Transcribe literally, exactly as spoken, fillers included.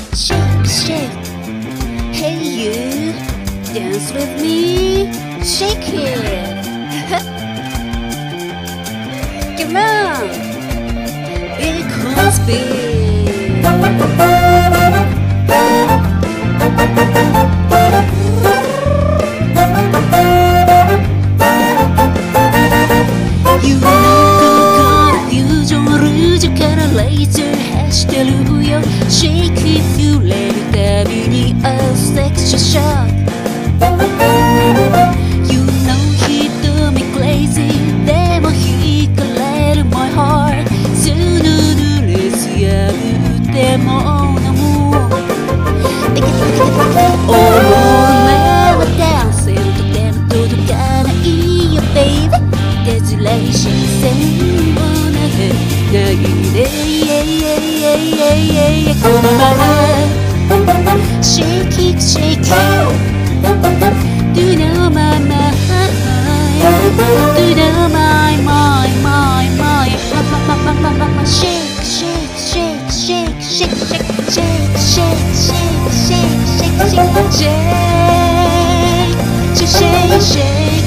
shake, shake. Hey you, dance with me, shake it. Come on, because big. You know confusion ルージュからレイズ走ってるよ Shake it 揺れるたびに A sexual shock You know he do me crazy でも惹かれる my heart スヌードレス破っても飲む Oh man we're dancing とても届かないよ baby 手ずらい視線もなくないで このまま Shake it, shake it Do know my mind Do know my mind, my mind Shake, shake, shake, shake, shake, shake Shake, shake, shake, shake, shake, shake Shake, shake, shake